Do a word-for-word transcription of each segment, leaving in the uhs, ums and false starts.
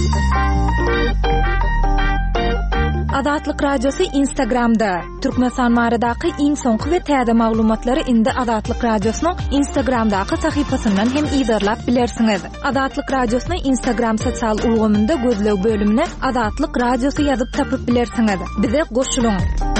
Azatlyk radiosu Instagramda. Türkmenistan maradaky iň soňky we täze maglumatlary indi Azatlyk radiosynyň Instagramdaky sahypasyndan hem ýa-da bilersiňiz. Azatlyk radiosynyň Instagram sosial ulgamynda gözleg bölümine Azatlyk radiosu ýazyp tapyp bilersiňiz. Bize goşulyň.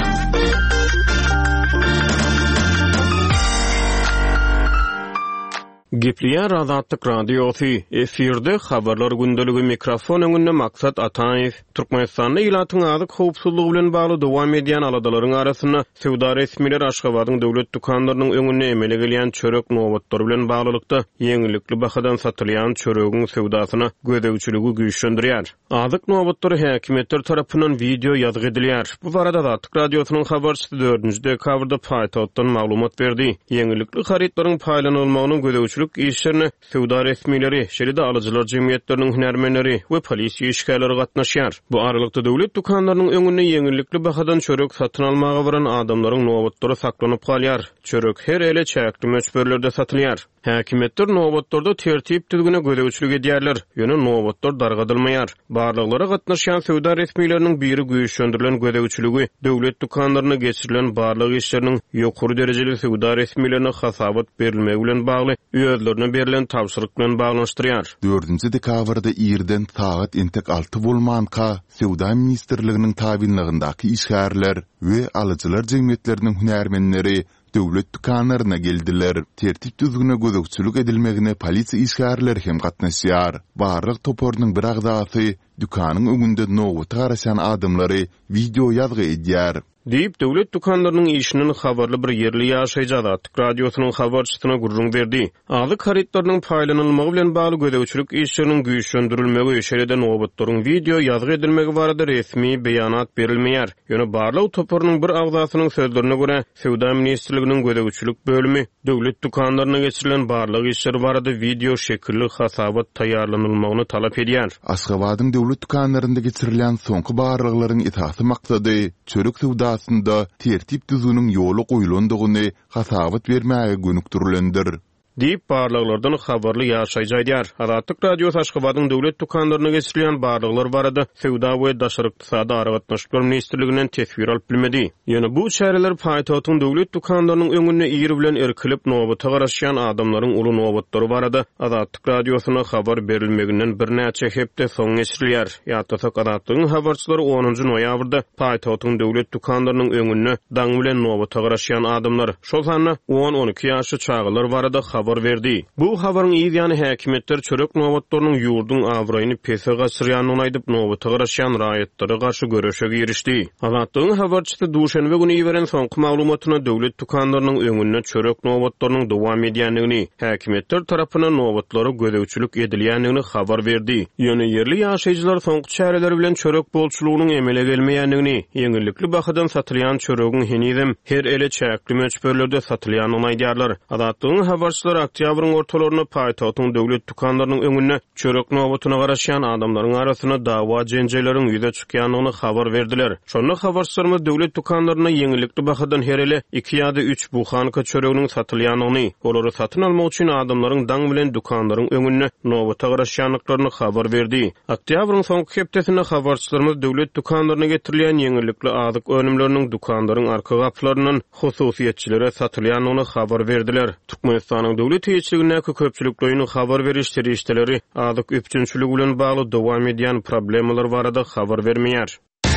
Gepliýär Azatlyk radiosu efirde habarlar gündeligi mikrofon öňünde maksat Ataýew Türkmenistanda ýylatyň azyk howpsuzlygy bilen bagly dowam edýän aladalaryň arasyna Sewda resmiler Aşgabatyň döwlet dukanlarynyň öňüne emele gelýän çörek nowatlary bilen baglylykda ýeňillikli bahadan satylýan çöregiň sewdasyna gödäwçiligi güýçlendirýär. Azyk nowatlary häkimetler tarapyndan video ýazgy edilýär. Bu barada Azatlyk radiosynyň habarçysy dördünji dekabrda paýtagtdan maglumat berdi. Ýeňillikli haritlaryň paýlanylmagynyň gödäwçiligi işlerini Sewda resmileri, şeride alıcılar jemgyýetleriniň hünärmenleri we polisiýa işgärleri gatnaşýar. Bu aralykda döwlet dukanlarynyň öňüne ýeňillikli bahadan çörek satyn almagy baran adamlaryň nowatlary saklanyp galýar. Çörek her ele çäkli möçberlerde satylýar. Häkimetler nowatlarda tertip düzgüne gödäwçilik edýärler. Ýöne nowatlar dargadylmaýar. Barlyklary gatnaşýan Sewda resmileriniň biri güýçlendirilen gödäwçiligi döwlet dukanlaryna geçirilen barlyk işleriniň ýokary derejeli Sewda resmilerine hasabat berilmegi bilen bagly ýözlerine berilen tapşyryk bilen baglanşdyrýar. dördünji dekabrda ýerden saat entek alty bolmanka Sewda ministrliginiň tabinligyndaky işgärler we alyjylar jemgyýetleriniň hünärmenleri döwlet dukanlaryna geldiler. Tertip düzgüne gödäwçilik edilmegine polisiýa işgärleri hem gatnaşýar. Barlyk topornyň bir agdasy dükanyň öňünde nowat garaşan adamlary video ýazgy edýär. Deyip döwlet dukanlarynyň işiniň habarly bir ýerli ýaşaýjy Azatlyk radiosynyň habarçysyna gurrun berdi. Azyk haritlarynyň paýlanylmagy bilen bagly gödäwçilik işleriniň güýçlendirilmegi şeride nowatlaryň video ýazgy edilmegi barada resmi beýanat berilmeýär. Ýöne barlyk toporunyň bir agdasynyň sözlerine görä Sewda ministrliginiň gödäwçilik bölümi döwlet dukanlaryna geçirilen barlyk işler barada video şekilli hasabat taýýarlanylmagyny talap edýär. Aşgabatyň döwlet dukanlarynda geçirilen soňky barlyklaryň itaty maksady çörek sewda aslında tertip düzünün yolu goýulandygyny hasabat bermäge gönükdirilendir. Deyip barlyklardan habarly ýaşaýjydýar. Azatlyk radiosu Aşgabatyň döwlet dukanlaryna geçirilen barlyklar barada Sewda we daşary ykdysady aragatnaşyklar ministrliginden tesbir alyp bilmedi. Ýöne bu şäherler paýtagtyň döwlet dukanlarynyň öňüne ýeri bilen erkilip nowata garaşýan adamlaryň uly nowatlary barada Azatlyk radiosyna habar berilmeginden bir näçe hepde soň geçirilýär. Ýa-da Azatlygyň habarçylary onunji noýabrda paýtagtyň döwlet dukanlarynyň öňüne daň bilen nowata garaşýan adamlar, şol sany on on iki ýaşly çağlar barada habar verdi. Bu habaryň ýa-da häkimetler çörek nowatlarynyň ýurduň awraýyny pese gaçyrýanyny aýdyp nowata garaşýan raýatlary garşy görüşege girişdi. Azatlygyň habarçysy duşanbe güni beren soňky maglumatyna döwlet dukanlarynyň öňüne çörek nowatlarynyň dowam edýänligini, häkimetler tarapyndan nowatlary gödäwçilik edilýänligini habar berdi. Ýöne ýerli ýaşaýjylar soňky çäreler bilen çörek bolçulugynyň emele gelmeýänligini, ýeňillikli bahadan satylýan çöregiň henizem her ele çäkli möçberlerde satylýanyny aýdýarlar. Azatlygyň habarçylary oktýabryň ortalaryna paýtagtyň döwlet dukanlarynyň öňüne çörek nowatyna garaşýan adamlaryň arasyna dawa jenjelerin ýüze çykýanyny habar berdiler. Şonu habarçylarymyz döwlet dukanlaryna ýeňillikli bahadan her ele iki ýa-da üç buhanka çöreginiň satylýanyny, olary satyn almak üçin adamlaryň daň bilen dukanlaryň öňüne nowata garaşýanlyklaryny habar berdi. Oktýabryň soňky hepdesinde habarçylarymyz döwlet dukanlaryna getirilýän ýeňillikli azyk önümleriniň dukanlaryň arka gapylarynyň hususiýetçilere satylýanyny habar berdiler. Türkmenistanyň döwlet ýetkiligindäki köpçüliklerini habar beriş terişdeleri azyk üpçünçüligi bilen bagly dowam edýän problemalar barada habar bermeýär.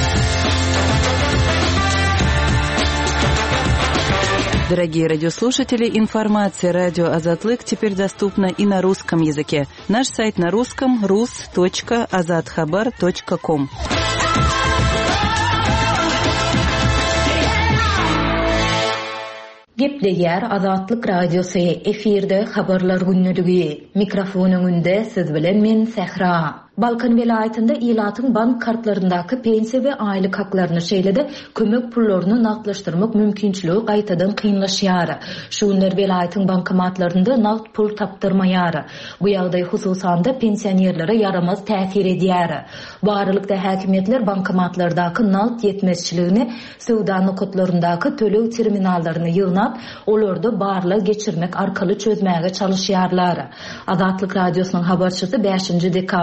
Дорогие радиослушатели, информация радио «Азатлык» теперь доступна и на русском языке. Наш сайт на русском — рус точка азатхабар точка ком. Gepleýär Azatlyk radiosu efirde habarlar günneligi. Mikrofon öňünde siz bilen men Sehra. Balkan vilayetinde ýylatyň bank kartlaryndaky pensiýa we aýlyk haklaryny şeýlede kömek pullaryny nagdlaşdyrmak mümkinçiligi gaýtadan kynlaşýar. Şunlar vilayetyň bankomatlarynda nagd pul tapdyrmaýar. Bu ýagdaý hususanda pensionerlere yaramaz täsir edýär. Bu aralykda häkimetler bankomatlardaky nagd ýetmezçiligini Sewda nokatlaryndaky tölew terminallaryny ýygnap, olarda barlyk geçirmek arkaly çözmäge çalışýarlar. Azatlyk radiosynyň habarçysy beşinji dekabrda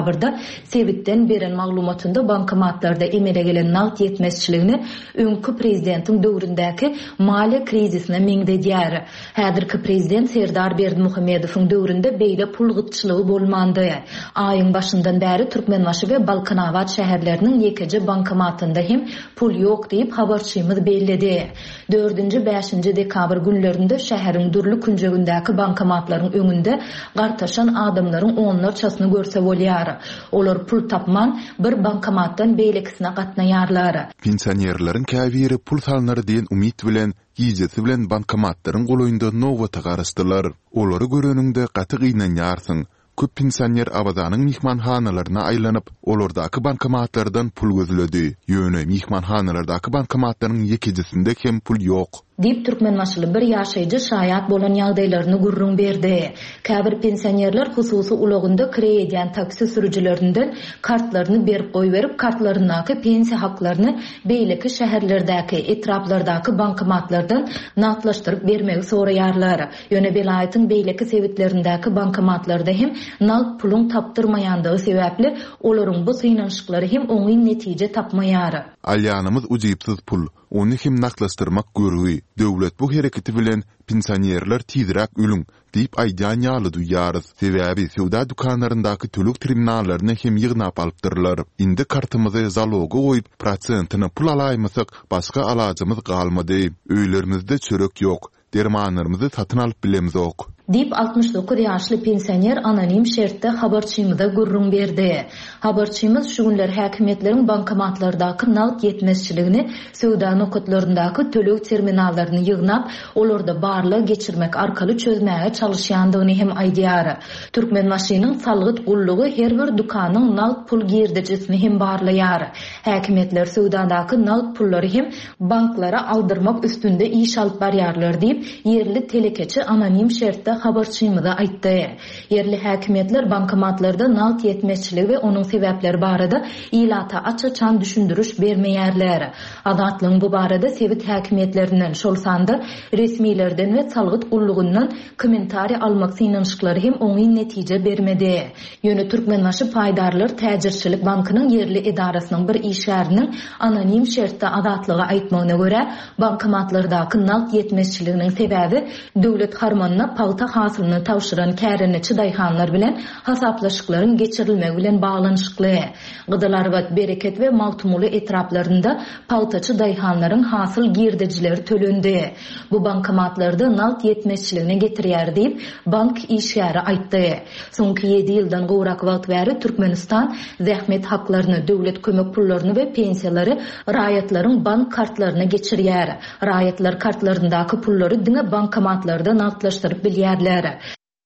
Sebitten beren maglumatynda bankomatlarda emele gelen nagt yetmezçiligini öňkü prezidentin döwründäki maliýe krizisine meňdedýär. Häzirki prezident Serdar Berdimuhammedowyň döwründe beýle pul gytçylygy bolmandy. Aýyň başyndan bäri Türkmenbaşy we Balkanawat şäherleriniň ýekeje bankomatynda hem pul ýok diýip habarçymyz belledi. dördünji beşinji dekabr günlerinde şäheriň durly künjegindäki bankomatlaryň öňünde gartaşan adamlaryň onlarçasyny görse bolýar. Olar pul tapman bir bankomatdan beýlekisine gatnaýarlar. Pensionerlerin käbiri pul salnary diýen umyt bilen gijesi bilen bankomatlaryň golaýynda nowata garaşdylar. Olary göreninde gaty gynanýarsyň. Köp pensioner abadanyň mihmanhanalaryna aýlanyp, olardaky bankomatlardan pul gözledi. Ýöne mihmanhanalardaky bankomatlaryň ýekejisinde hem pul ýok. Dip Türkmenbaşyly bir ýaşaýjy şaýat bolan ýagdaýlaryny gurrun berdi. Käbir pensionerler hususy ulagynda krediýan taksi sürüjilerinden kartlaryny berip goýberip, kartlarynaky pensiýa haklaryny beýleki şäherlerdäki, etraplardaky bankomatlardan nagtlaşdyryp bermegi soraýarlar. Ýöne belaýatyň beýleki sebitlerindäki bankomatlarda hem nagt pulun tapdyrmaýandygy sebäpli olaryň bu synanşyklary hem oňy netije tapmaýar. Alýanymyz ujypsyz pul, ony hem nagtlaşdyrmak görügi. Döwlet bu hereketi bilen pensionerler tiýdirak ölüň diýip aýdan ýaly duýýarys. Sebäbi sowda dukanlaryndaky tölük terminallaryny hem ýygnap alypdyrlar. Indi kartymyzy zaloga goýup prosentyny pul alaýmasak, başga alajymyz galmady. Öýlerimizde çörek ýok. Dermanlarymyzy satyn alyp bilemizok. Dip altmış dokuz ýaşly pensioner anonim şertde habarçymyza gurrun berdi. Habarçymyz şu günler häkimetleriň bankomatlardaky nagt yetmezçiligini, sowda nokatlaryndaky tölük terminallaryny ýygnap, olarda barly geçirmek arkaly çözmäge çalışýandygyny hem aýdýar. Türkmenbaşynyň salgyt gullugy her bir dukanyň nagt pul girdicisini hem barlaýar. Häkimetler sowdadaky nagt pullary hem banklara aldyrmak üstünde iş alyp barýarlar diýip yerli telekeçi anonim şertde habarçymyza aýtdy. Yerli häkimetler bankomatlarda nagt yetmezçiligi we onuň sebäpleri barada ilata açyçan düşündürüş bermeýärler. Adatlyň bu barada sebit häkimetlerinden şol sanda resmilerden we salgyt gullugyndan kommentari almak synanşyklary hem oňy netije bermedi. Ýöne Türkmenbaşy paýdarlar täjirçilik bankynyň yerli edarasynyň bir işgäriniň anonim şertde adatlygy aýtmagyna görä, bankomatlardaky nagt yetmezçiliginiň sebäbi döwlet harmanyna palta hasylyny tawşyran kärini çydaýhanlar bilen hasaplaşyklaryň geçirilmegi bilen baglanşykly. Gydalarwat bereket we magtumuly etraplarynda paltaçy daýhanlaryň hasyl girdijileri tölendi. Bu bankomatlarda nagt yetmezçiligine getirýär diýip bank işgäri aýtdy. Soňky ýedi ýyldan gowrak wagt bäri Türkmenistan zähmet haklaryny, döwlet kömek pullaryny we pensiýalary raýatlaryň bank kartlaryna geçirýär. Raýatlar kartlaryndaky pullary diňe bankomatlarda nagtlaşdyryp bilýärler.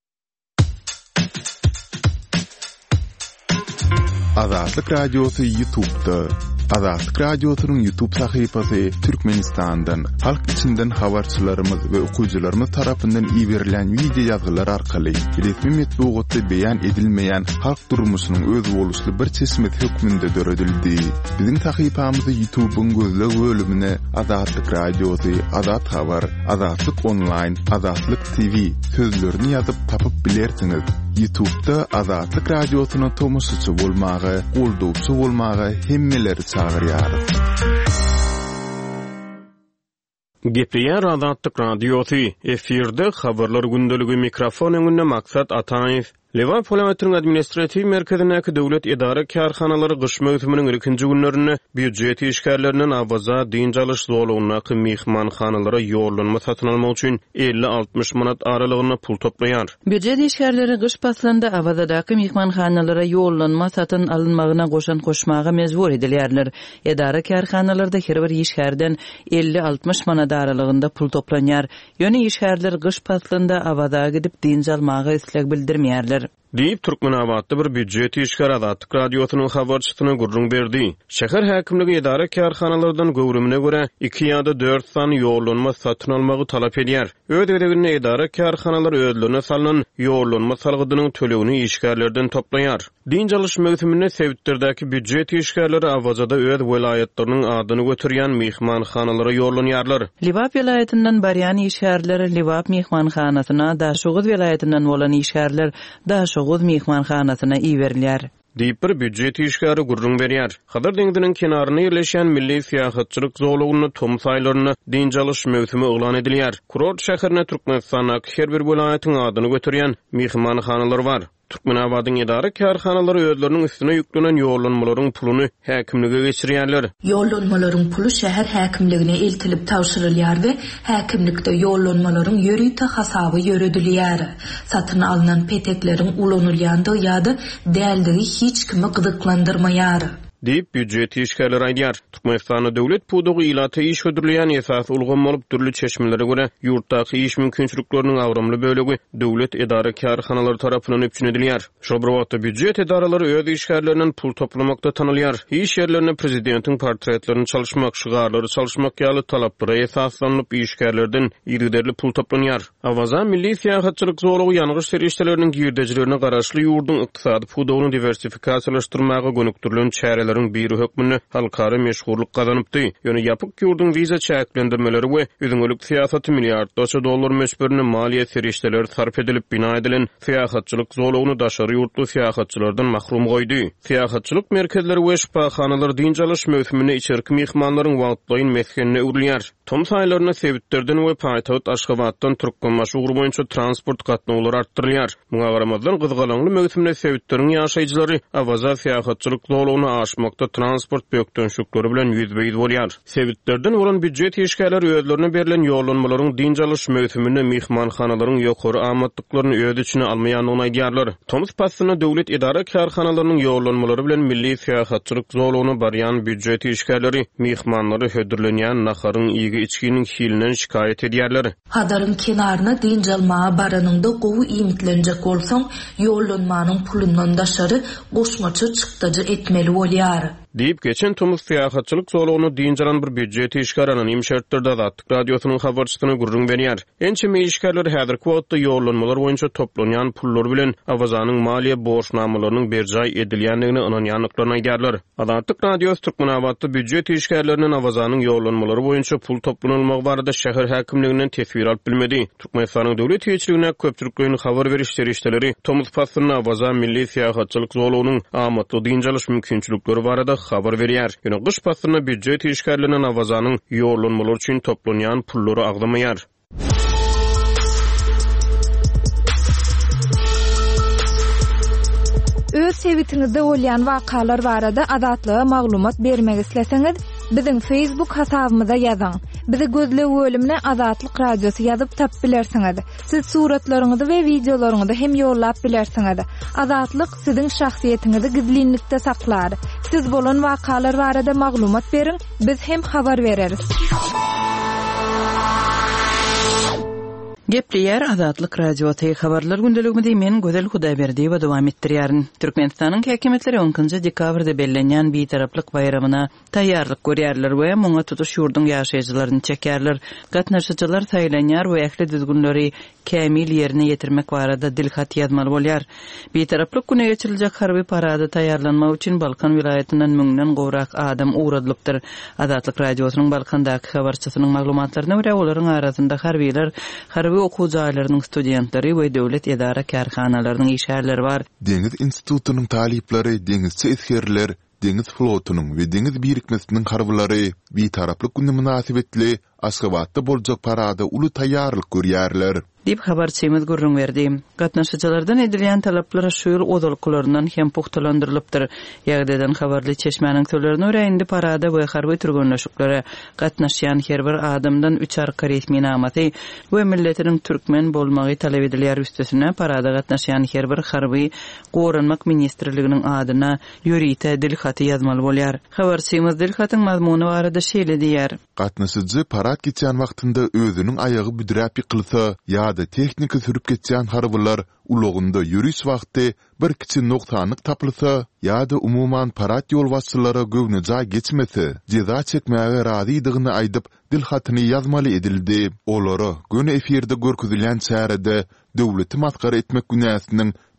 Azatlyk Radiosu YouTube'da. Azatlyk Radiosu'nun YouTube sahypasy Türkmenistandan, halk içinden habarçylarymyz we okuwçylarymyz tarapyndan iýerilen video ýazgylar arkaly resmi metbuatda beýan edilmeýän halk durmuşynyň öz boluşly bir çeşmet hökmünde döredildi. Biziň sahypamyzy YouTube'un gözleg bölümine Azatlyk Radiosu, Azat Habar, Azatlyk Online, Azatlyk T V sözlerini ýazyp tapyp bilersiňiz. YouTube'da Azatlyk Radiosu'na tomoşçy bolmagy, goldupçy bolmagy hemmeleri çağırýar. Gepriýär Azatlyk Radiosu, efirde habarlar gündeligi mikrofon öňünde Maksat Ataýew. Lewan Polatryň administrativ merkezindäki döwlet edara karhanalary gyş mövsüminiň ikinji günlerinde büdjet işgärlerinden awaza diň çalyş zolugynaky mehmanhanalara ýollanma satyn almak üçin elli altmış manat aralygyna pul toplaýar. Büdjet işgärleri gyş paslanda awazadaky mehmanhanalara ýollanma satyn alynmagyna goşan koşmaga mezbur edilýärler. Edara karhanalarda her bir işgärden elli altmış manat aralygynda pul toplanýar. Ýöne işgärler gyş paslanda awaza gidip diň çalmagy isleg bildirmeýärler. Diýip Türkmenawatda bir büdjet işgär Azatlyk Radiosynyň habarçysyna gurrun berdi. Şäher häkimligi edara karhanalardan gowrumyna görä iki ýa-da dört san ýollanma satyn almagy talap edýär. Öz edegine edara karhanalar özlerine salynan ýollanma salgydynyň tölegini işgärlerden toplaýar. Diň çalyş mövsümine sebitderdäki büdjet işgärleri awazada öz welaýatlarynyň adyny götürýän mehmanhanalara ýollanýarlar. Liwap welaýatyndan barýan işgärler Liwap mehmanhanasyna, Daşoğuz welaýatynyň bolan işgärler Daşoğuz mehmanhanasyna iýerilýär. diýip bir büdjet işgäri gurrun berýär. Hadar deňdiň kenaryna ýerleşen milli syýahatçylyk zowlugyny tom saýlaryny diňjalış mewsimi oglan edilýär. Kurort şäherine Türkmenistanyň her bir welaýatyň adyny götürýän mehmanxanalar bar. Türkmenabadyň edara karhanalary özleriniň üstüne ýüklenen ýollanmalaryň puluny häkimlige geçirýärler. Ýollanmalaryň pulu şäher häkimligine eltilip tawşyrylýar we häkimlikde ýollanmalaryň ýörüýte hasaby ýöredilýär. Satyn alynan petekleriň ulanylýandygy ýa-da däldigi hiç kimi gyzyklandyrmaýar. Diýip büdjet işgärleri aýdýar. Türkmenistanyň döwlet pudugy ilaty iş ödürleýän esas ulgam bolup türlü çeşmelere görä ýurtdaky iş mümkinçilikleriniň awramly bölegi döwlet edara karhanalary tarapyndan öpçün edilýär. Şo bir wagtda büdjet edaralary öz işgärlerinden pul toplamakda tanylýar. Iş ýerlerine prezidentiň portretlerini çalışmak, şygarlary çalışmak ýaly talaplary esaslanyp işgärlerden ýerderli pul toplanýar. Awaza milli syýahatçylyk zowlugy ýanygyş serişdeleriniň girdejlerine garaşly ýurdun ykdysady pudugyny diversifikasyalashdyrmaga gönükdirilen çäre biri hökmünü halkara meşgurluk kazanıpdy. Ýöne ýapyk ýurdun wiza çäklendirmeleri we öňüňlik syýasaty milliardlarça dollar meşberine maliýe serişdeleri sarf edilip bina edilen syýahatçylyk zowlugyny daşary ýurtly syýahatçylardan mahrum goýdy. Syýahatçylyk merkezleri we şpaxanalar diňjalaş mewsümine içerki mehmanlaryň wagtlaýyn meskenine urilýär. Tom saýlaryna sebitlerden we paýtagat Aşgabatdan Türkmenmaşy ugru boýunça transport gatnawlary artdyrylýar. Muňa garamazdan gyzgalaňly mewsümine sebitleriň ýaşaýjylary awaza syýahatçylyk zowlugyny aşmakda transport bökdönşükleri bilen ýüzbeýiz bolýar. Sebitlerden bolan büdjet işgärleri özlerine berilen ýollanmalaryň diňjalaş mewsümine mehmanxanalaryň ýokary amatlyklaryny öz içine almaýanyny aýdýarlar. Tomuz passyna döwlet edara karhanalarynyň ýollanmalary bilen milli syýahatçylyk zowlugyny barýan büdjet işgärleri mehmanlary hödürlenýän naharyň ýygy içkiniň hilinen şikayet edýärler. Hadaryň kenaryna diňjalmaga baranyňda gowy iýmitlenjek bolsaň, ýollanmanyň pulundan daşary goşmaçy çykdyjy etmeli bolýar. Diýip geçen Tomuz syýahatçylyk zowlugyny diňjalan bir büdjet işgär anonim şertlerinde Azatlyk radiosynyň habarçysyna gurrun berýär. Ençe meýişgärler häzirki wagtda ýollanmalar boýunça toplanýan pullar bilen awazanyň maliýe borçnamalarynyň berjay edilýändigini anonýanlyklaryny aýdýarlar. Azatlyk radiosy Türkmenabadda büdjet işgärleriniň awazanyň ýollanmalary boýunça pul toplanylmagy barada şäher häkimliginden tesbir alyp bilmedi. Türkmenistanyň döwlet ýetirligine köpçüliklerini habar beriş serişdeleri Tomuz passyna awaza milli syýahatçylyk zowlugynyň amatly diňjalaş mümkinçilikleri barada habar berýär. Ýöne gyş passyna büdjet işgärleriniň awazanyň ýollanmalary üçin toplanýan pullary agdamaýar. Öz sebitiňizde bolýan wakalar barada azatlyga maglumat bermek isleseňiz, biziň Facebook hasabymyza ýazyň. Bizi gözle bölümine Azatlyk Radiosy ýazyp tap bilersiňiz. Siz suratlaryňyzy we videolaryňyzy hem ýollap bilersiňiz. Azatlyk siziň şahsiýetiniňizi gizlinlikde saklar. Siz bolan wakalar barada maglumat beriň, biz hem habar bereriz. Gepleýär Azatlyk Radiosy habarlar gündeliginde men Gözel Hudaýberdiýew dowam etdirýärin. Türkmenistanyň häkimetleri onunçy dekabrda bellenýän bir taraplyk bayramyna taýýarlyk görýärler we muňa tutuş ýurdun ýaşaýjylaryny çekýärler. Gatnaşyjylar taýlanýar we ähli düzgünleri kämil ýerine ýetirmek barada dilhat ýazmaly bolýar. Bir taraplyk güne geçiriljek harby parada taýýarlanmak üçin Balkan vilayatynyň müňden gowrak adam uğradylypdyr. Azatlyk Radiosynyň Balkandaky habarçysynyň maglumatlaryna görä olaryň arasynda harbiler, harby okuw jaýlarynyň studentleri we döwlet edara karhanalarynyň işgärleri bar. Deňiz institutunyň talipleri, deňizçi eskerler, deňiz flotunyň we deňiz birikmesiniň harbylary bir taraplyk günde münasibetli Aşgabatda boljak parada uly taýýarlyk görýärler. Dip habarçymyz gurrun berdi. Gatnaşyjylardan edilýän talaplara şu ýyl odalkylaryndan hem puhtalandyrylypdyr. Ýagdaýdan habarly çeşmäniň türlerini öýrendi parada we harby türgünleşiklere gatnaşýan her bir adamdan üç arka resmi namaty we milletiniň türkmen bolmagy talap edilýär üstesine parada gatnaşýan her bir harby goranmak ministrliginiň adyna ýörite dilhaty ýazmaly bolýar. Habarçymyz dilhatyň mazmuny barada şeýle diýär. Gatnaşyjy parat geçen wagtynda özüniň aýagy büdräp ýykylsa ýa-da tehnika sürüp geçen harbylar ulugunda ýürüş wagty bir kiçik noktanyk tapylsa ýa-da umuman parat ýolbaşçylara göwne ja geçmese jeza çekmäge razydygyny aýdyp dilhatyny ýazmaly edildi. Olary göne efirde görkezilýän çärede döwleti matkara etmek günäsiniň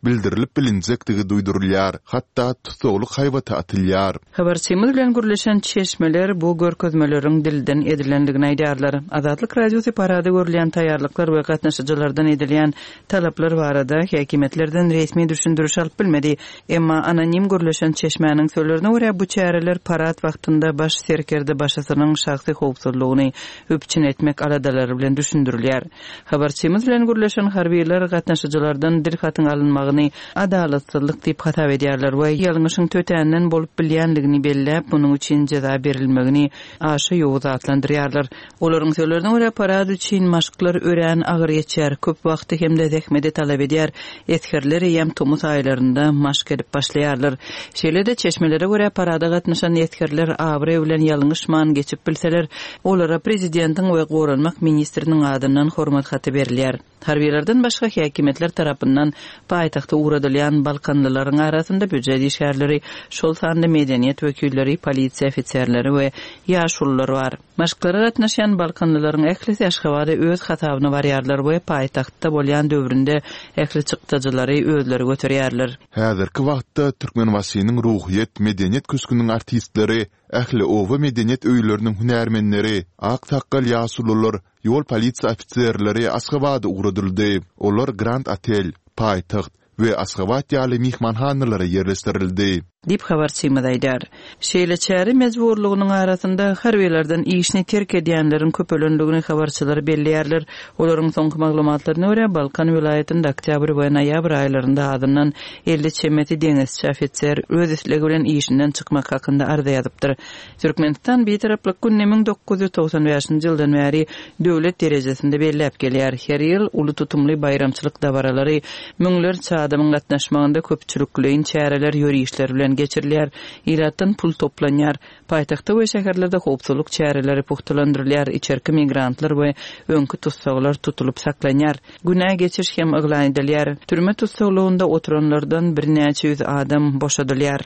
bildirilip bilinjekdigi duydurulýar, hatda tutsogluk haýwata atylýar. Habarçymyz bilen gürleşen çeşmeler bu görkezmeleriň dilden edilendigini aýdýarlar. Azatlyk radiosu parada görülen taýýarlyklar we gatnaşyjylardan edilen talaplar barada häkimetlerden resmi düşündürüş alyp bilmedi. Emma anonim gürleşen çeşmäniň sözlerine görä bu çäreler parat wagtynda baş serkerde başasynyň şahsy howpsuzlygyny öpçün etmek aladalary bilen düşündürilýär. Habarçymyz bilen gürleşen harbiýler gatnaşyjylardan dil hatyň alynmagyny adalatsyzlyk diýip hatap edýärler we ýalňyşyň tötänden bolup bilýändigini belläp munyň üçin jaza berilmegini aşy ýowuz atlandyrýarlar. Olaryň sözlerine görä parad üçin maşklar örän agyr geçer, köp wagty hemde zähmede talap edýär. Etkerler ýem tomuz aýlarynda maşk edip başlaýarlar. Şeýle-de çeşmelere görä parada gatnaşan etkerler abry bilen ýalňyş man geçip bilseler, olara prezidentiň we goranmak ministriniň adyndan hormat haty berilýär. Harbiýlerden başga häkimetler tarapyndan paýtagta uğradylýan Balkanlylaryň arasynda büdjet işgärleri, şol sanda medeniýet wekilleri, polisiýa ofitserleri we ýaşullar bar. Maşklara gatnaşan Balkanlylaryň ählisi Aşgabatda öz hatabyny barýarlar we paýtagtda bolýan döwründe ähli çykdyjylary özleri götürýärler. Häzirki wagtda Türkmen wasynyň ruhyet, medeniýet köskünüň artistleri, ähli owa medeniýet öýleriniň hünärmenleri, ak taqqal ýaşullar, ýol polisiýa ofitserleri Aşgabatda uğradyldy. Olar Grand Hotel, paýtagt we Aşgabat ýaly mihmanhanalary ýerleşdirildi. Dip habarçymyz aýdar. Şeýle çäri mezburlygynyň arasynda harbiýlerden işini terk edýänleriň köpölenligini habarçylar belliýärler. Olaryň soňky maglumatlaryna görä Balkan vilayetinde oktyabr we noýabr aýlarynda adyndan elli çemeti deňizçi ofitser öz isligi bilen işinden çykmak hakynda arza ýazypdyr. Türkmenistan betaraplyk günni ming dokuz ýüz togson beşinji ýyldan bäri döwlet derejesinde belläp gelýär. Her ýyl uly tutumly bayramçylyk dabaralary müňler çadamyň gatnaşmagynda köpçülikliň çäreler ýörüşler bilen geçirilýär, ilatdan pul toplanýar. Paýtagtda we şäherlerde howpsuzlyk çäreleri puhtalandyrylýar, içerki migrantlar we öňkü tutsaglar tutulup saklanýar. Günä geçiriş hem yglan edilýär. Türme tutsaglarynda oturanlardan bir näçe ýüz adam boşadylýar.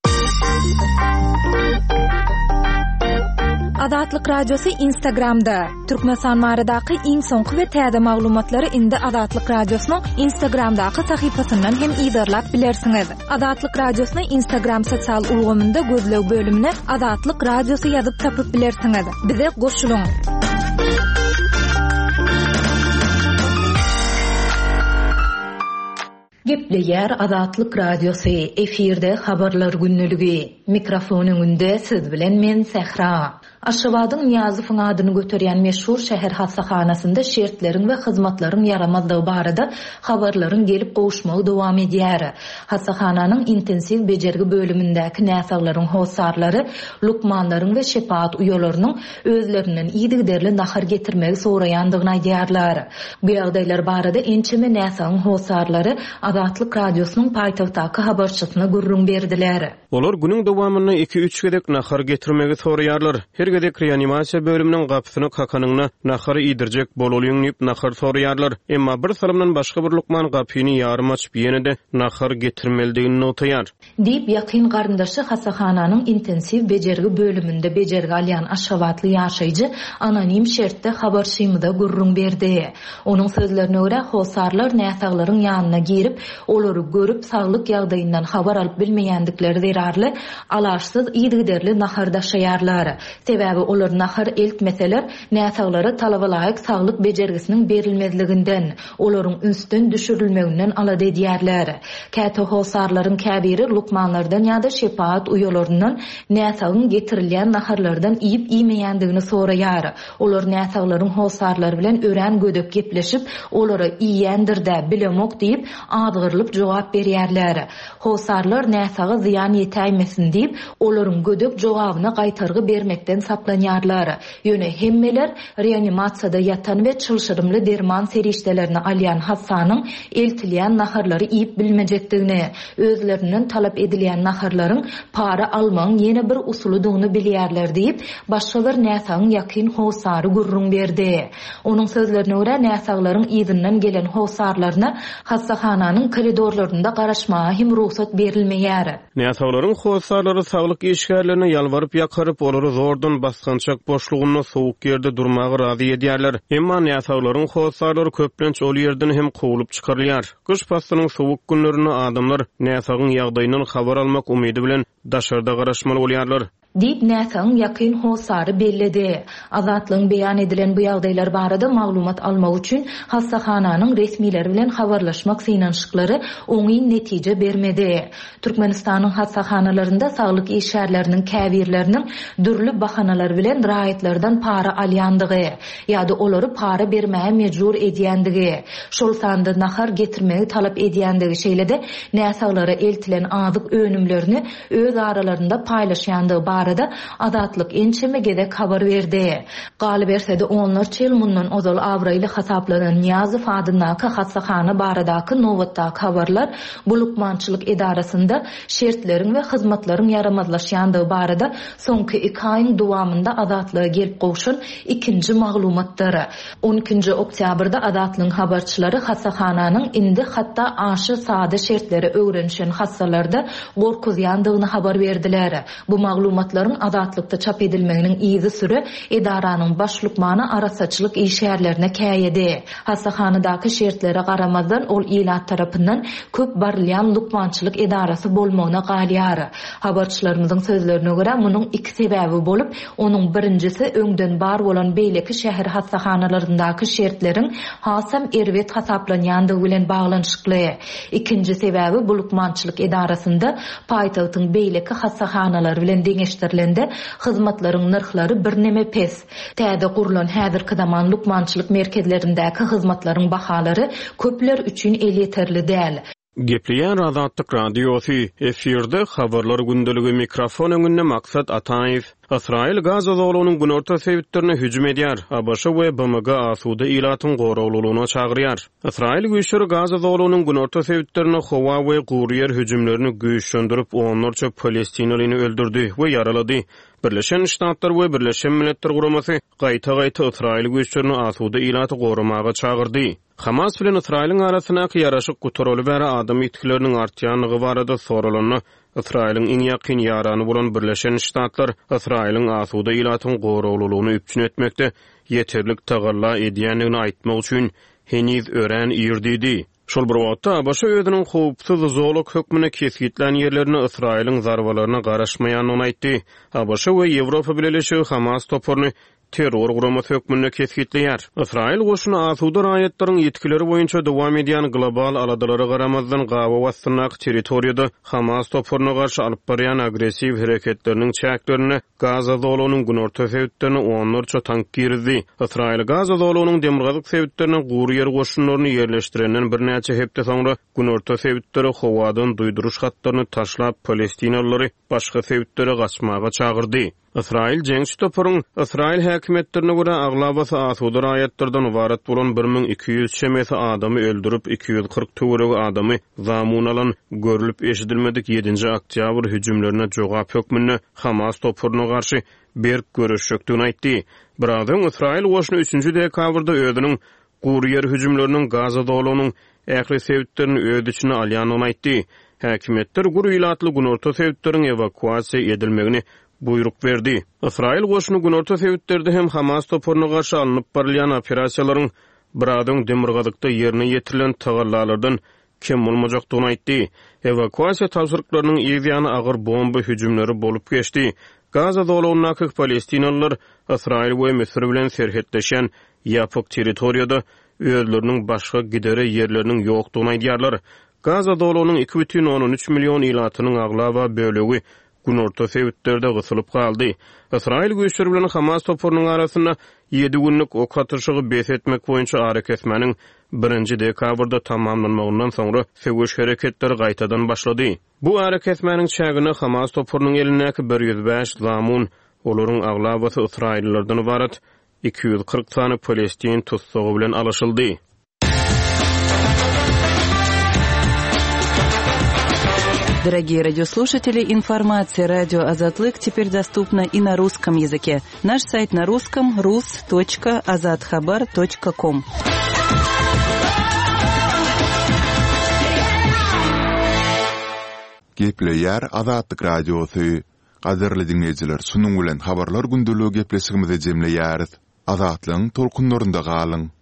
Azatlyk radiosu Instagramda. Türkmenistan maradaky iň soňky we täze maglumatlary indi Azatlyk radiosynyň Instagramdaky sahypasyndan hem ýydarlap bilersiňiz. Azatlyk radiosyny Instagram sosial ulgamynda gözlew bölümine Azatlyk radiosu ýazyp tapyp bilersiňiz. Bize goşulyň. Gepleýär Azatlyk radiosu efirde habarlar günneligi. Mikrofonyň önünde siz bilen men Sehra. Aşgabatyň Niyazowyň adyny göterýän meşhur şäher hassahanasyny şertleriň we hyzmatlaryň yaramazlygy barada habarlaryň gelip gowuşmagy dowam edýär. Hassahanyň intensiw bejergi bölümindäki näsaglaryň howsarlary lukmanlaryň we şepaat uýalarynyň özlerinden ýygyderli nahar getirmegi soraýandygyny aýdýarlar. Bu ýagdaýlar barada ençeme näsagyň howsarlary Azatlyk radiosynyň paýtagtdaky habarçysyna gurrun berdiler. Olar günüň dowamyny iki üç gedek nahar getirmegi soraýarlar. Her gedek reanimasiýa bölüminiň gapysyny kakanyňna nahary ýydirjek bolalyň diýip nahar soraýarlar. Emma bir salymdan başga bir lukman gapyny ýarym açyp ýene-de nahar getirmeldigini notaýar. Diýip ýakyn garyndaşy hassahanyň intensiw bejergi bölüminde bejergi alýan Aşgabatly ýaşaýjy anonim şertde habarçymyda gurrun berdi. Onuň sözlerine görä howsarlar näsaglaryň ýanyna girip, olary görüp saglyk ýagdaýyndan habar alyp bilmeýändikleri derarly alaşsyz ýygyderli nahardaşaýarlar. Sebäbi olar nahar eltmeseler näsaglary talaba laýyk saglyk bejergisiniň berilmezliginden, olaryň ünsden düşürilmeginden alady edýärler. Käte howsarlaryň käbiri lukmanlardan ýa-da şepaat uýalaryndan näsagyň getirilýän naharlardan iýip iýmeýändigini soraýar. Olar näsaglaryň howsarlary bilen örän gödök gepleşip, olara iýýändir-de bilemok diýip adgyrlyp jogap berýärler. Howsarlar näsagy ziýan ýetäýmesin diýip, olaryň gödök jogabyna gaýtargy bermekden saplanýarlar. Ýöne hemmeler reanimasiýada ýatan we çylşyrymly derman serişdelerini alýan hassanyň eltilýän naharlary iýip bilmejekdigini, özlerinden talap edilýän naharlaryň para almagyň ýene bir usulydygyny bilýärler diýip, başgalar näsagyň ýakyn howsary gurrun berdi. Onuň sözlerine görä näsaglaryň ýygynyň gelen howsarlaryna hassahanyň koridorlarynda garaşmaga hem ruhsat berilmeýär. Näsaglaryň howsarlary saglyk işgärlerine ýalwaryp ýakaryp olary zordan ýaşaýan baskançak boşlugyny sowuk ýerde durmagy razy edýärler. Emma näsaglaryň howsarlary köplenç ol ýerden hem kowulyp çykarylýar. Kış pasynyň sowuk günlerini adamlar näsagyň ýagdaýyndan habar almak umydy bilen daşarda garaşmaly bolýarlar. Dip näsaň ýakyn howsary bellidi. Azatlyň beýan edilen bu ýagdaýlar barada maglumat almak üçin hassahanyň resmileri bilen habarlaşmak synanşyklary oňy netije bermedi. Türkmenistanyň hassahanalarynda saglyk işgärleriniň käbirleriniň dürli bahanalar bilen raýatlardan para alýandygy ýa-da olary para bermäge mejbur edýändigi, şol sandy nahar getirmegi talap edýändigi şeýlede näsaglary eltilen azyk önümlerini öz aralarynda paýlaşýandygy arada Azatlyk ençemegede habar berdi. Galy bersede onlarça ýyl mundan ozal awraýly hasaplanan Niyazow adynaky hassahana baradaky nowatdaky habarlar bu lukmançylyk edarasynda şertleriň we hyzmatlaryň yaramazlaşýandygy barada soňky iki aýyň dowamında Azatlyga gelip gowşan ikinji maglumatlar. on ikinji oktýabrda Azatlyň habarçylary hassahanyň indi hatda aşy sady şertleri öwrenişen hassalarda gorkuzýandygyny habar berdiler. Bu maglumat Azatlykda çap edilmeginiň izi süre edaranyň baş lukmany arasaçylyk işgärlerine käýedi. Hassahanydaky şertlere garamazdan ol ilat tarapyndan köp barylýan lukmançylyk edarasy bolmagyna galýar. Habarçylarymyzyň sözlerine görä munyň iki sebäbi bolup, onuň birincisi öňden bar bolan beýleki şäher hassahanalaryndaky şertleriň hasam erwet hasaplanýandygy bilen baglanyşykly. İkinji sebäbi bu lukmançylyk edarasynda paýtagtyň beýleki hassahanalar bilen deňeşdirilende hyzmatlaryň narhlary birneme pes. Täze gurulan häzirki zaman lukmançylyk merkezlerindäki hyzmatlaryň bahalary köpler üçin elýeterli däl. Gepliýän Azatlyk radiosy efirde habarlar gündəligi mikrofon öňünde Maksat Ataýew. Israil Gaza zowlugynyň günorta sebitlerine hüjüm edýär. A B S we B M G asuda ilatyň gorawlygyna çagyrýar. Israil güýçleri Gaza zowlugynyň günorta sebitlerine howa we gurýer hüjümlerini güýçlendirip onlarça Palestinalyny öldürdi we yaralady. Birleşen Ştatlar we Birleşen Milletler Guramasy gaýta-gaýta Israil güýçlerini asuda ilaty goramaga çagyrdy. Hamas bilen Israiliň arasyna ýaraşyk gutaraly bäri adam ýetkileriniň artýanlygy barada sorulany Israiliň iň ýakyn ýarany bolan Birleşen Ştatlar Israiliň asuda ilatyň gorawlygyny üpçün etmekde ýeterlik tagalla edýänligini aýtmak üçin heniz ören ýerdidi. Şol bir wagtda A B S özüniň howpsuz zowluk hökmüne kesgitlen ýerlerini Israiliň zarwalaryna garaşmaýanyny aýtdy. A B S we Ýewropa birleşigi Hamas topuryny terror guramasy hökmüne kesgitleýär. Israil goşuny asuda raýatlaryň ýetkileri boýunça dowam edýän global aladalary garamazdan gawa wastynak territoriýada Hamas topuryna garşy alyp barýan agressiw hereketleriniň çäklerini Gaza zowlugynyň günorta sebitlerini onlarça tank girdi. Israil Gaza zowlugynyň demirgazyk sebitlerini gurýer goşunlaryny ýerleşdirenden birnäçe hepde soňra günorta sebitleri howadan duýduruş hatlaryny taşlap Palestinalylary başga sebitlere gaçmaga çagyrdy. Israil jeňsi topuryň Israil häkimetlerine görä aglabasy asuda raýatlardan ibaret bolan bir ming iki ýüz şemesi adamy öldürip iki ýüz kırk töweregi adamy zamun alan görülip eşidilmedik ýedinji oktýabr hüjümlerine jogap hökmüne Hamas topuryna garşy berk görüşjekdigini aýtdy. Birazdan Israil goşuny üçünji dekabrda özüniň gurýer hüjümleriniň Gaza dowlugynyň ähli sebitlerini öz içine alýanyny aýtdy. Häkimetler gurýlatly günorta sebitleriň evakuasiýa edilmegini buyruk verdi. Israil goşuny günorta sebitlerde hem Hamas topuryna garşy alınıp barylýan operasiýalaryň birazdan demirgazykda ýerine ýetirilen tagallalardan kim bolmajakdygyny aýtdy. Evakuasiýa tapşyryklarynyň ýygyany agyr bomba hüjümleri bolup geçdi. Gaza dowlatynyň Palestinalılar Israil we Misir bilen serhetleşen ýapyk territoriýada özleriniň başga gidere ýerleriniň ýokdugyny aýdýarlar. Gaza dowlatynyň iki бүтүn on üç million ilatynyň aglaba bölegi günorta sebitlerde gysylyp galdy. Israil güýçleri bilen Hamas topurynyň arasynda ýedi günlük ok atyrşygy bes etmek boýunça hareketmeniň birinji dekabrda tamamlanmagyndan soňra söwüş hareketleri gaýtadan başlady. Bu hareketmeniň çägini Hamas topurynyň elindäki bir ýüz beş zamun, olaryň aglabasy Israillilerden ibaret iki ýüz kırk tane Palestin tutsagy bilen alışyldy. Дорогие радиослушатели, информация радио Азатлык теперь доступна и на русском языке. Наш сайт на русском рус точка азатхабар точка ком. Gepleýär Azatlyk radiosy. Gaderli dinleyijiler, sunuň bilen habarlar gündülügi gepleşigimize jemleýäris. Azatlyň tolkunlarynda galyň.